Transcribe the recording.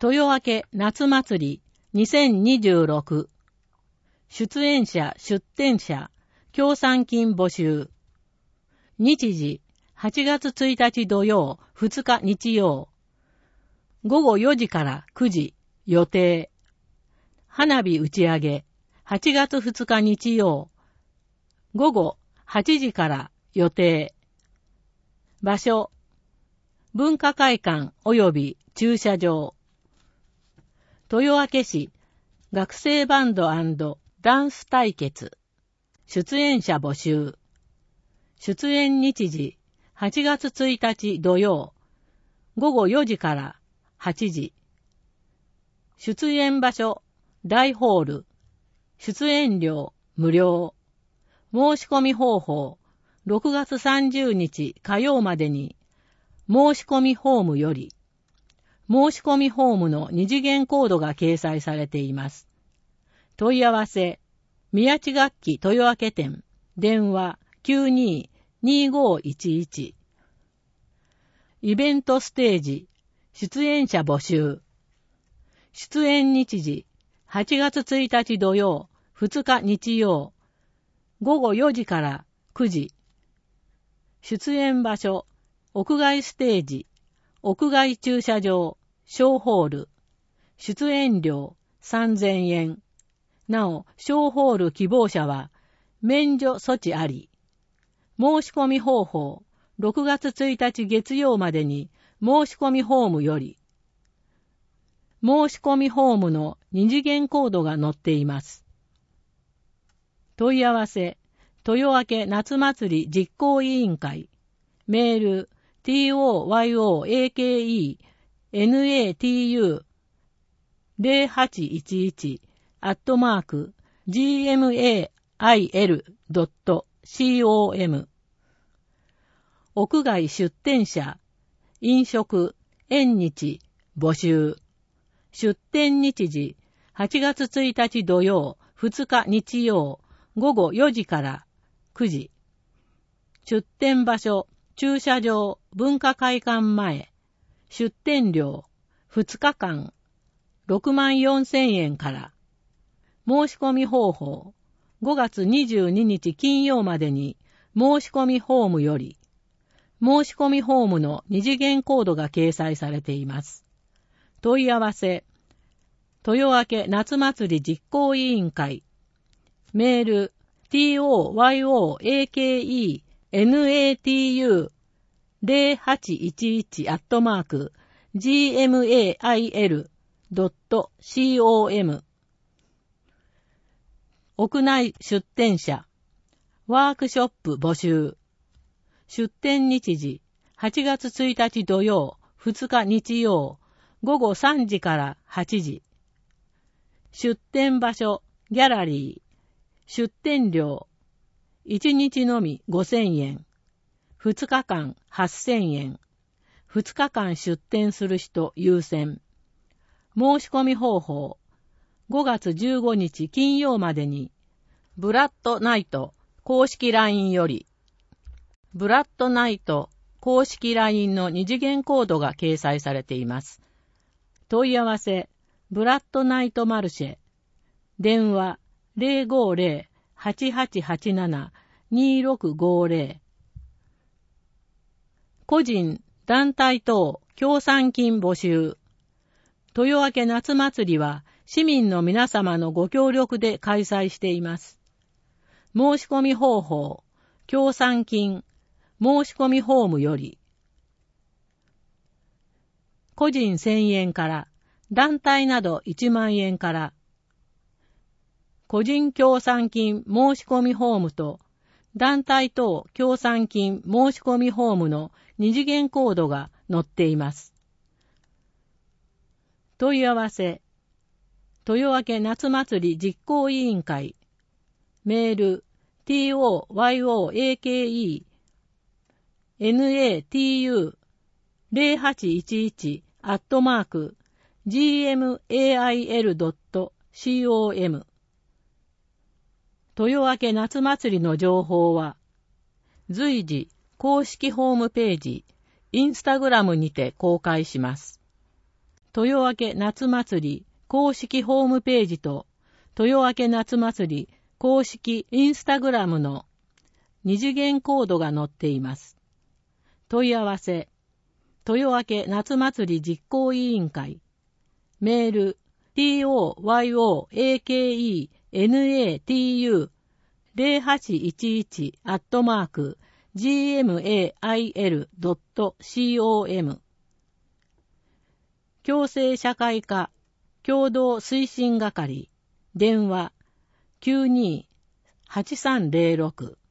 豊明夏祭り2026出演者出展者協賛金募集。日時8月1日土曜2日日曜午後4時から9時予定。花火打ち上げ8月2日日曜午後8時から予定。場所文化会館及び駐車場。豊明市学生バンド&ダンス対決。出演者募集。出演日時8月1日土曜午後4時から8時。出演場所大ホール。出演料無料。申し込み方法6月30日火曜までに申し込みフォームより。申し込みフォームの二次元コードが掲載されています。問い合わせ宮地楽器豊明店電話 92-2511 イベントステージ出演者募集。出演日時8月1日土曜2日日曜午後4時から9時。出演場所屋外ステージ屋外駐車場小ホール。出演料3000円。なお小ホール希望者は免除措置あり。申し込み方法6月1日月曜までに申し込みフォームより。申し込みフォームの二次元コードが載っています。問い合わせ豊明夏祭り実行委員会メール toyoakenatu@gmail.com 屋外出店者飲食縁日募集。出店日時8月1日土曜2日日曜午後4時から9時。出店場所駐車場文化会館前。出店料2日間64,000円から。申し込み方法5月22日金曜までに申し込みフォームより。申し込みフォームの二次元コードが掲載されています。問い合わせ豊明夏祭り実行委員会メール toyoakenatu0818@gmail.com 屋内出店者ワークショップ募集。出店日時8月1日土曜2日日曜午後3時から8時。出店場所ギャラリー。出店料1日のみ5,000円。2日間8,000円。2日間出店する人優先。申し込み方法5月15日金曜までにブラッドナイト公式 LINE より。ブラッドナイト公式 LINE の二次元コードが掲載されています。問い合わせブラッドナイトマルシェ電話050-8887-2650 個人団体等協賛金募集。豊明夏祭りは市民の皆様のご協力で開催しています。申し込み方法協賛金申し込みフォームより。個人1000円から団体など1万円から。個人協賛金申し込みフォームと団体等協賛金申し込みフォームの二次元コードが載っています。問い合わせ豊明夏祭り実行委員会メール toyoakenatu@gmail.com 豊明夏祭りの情報は随時公式ホームページ、インスタグラムにて公開します。 豊明夏祭り公式ホームページと豊明夏祭り公式インスタグラムの二次元コードが載っています。問い合わせ、豊明夏祭り実行委員会、メール、toyoaknatu-0811@gmail.com 共生社会科共同推進係電話 92-8306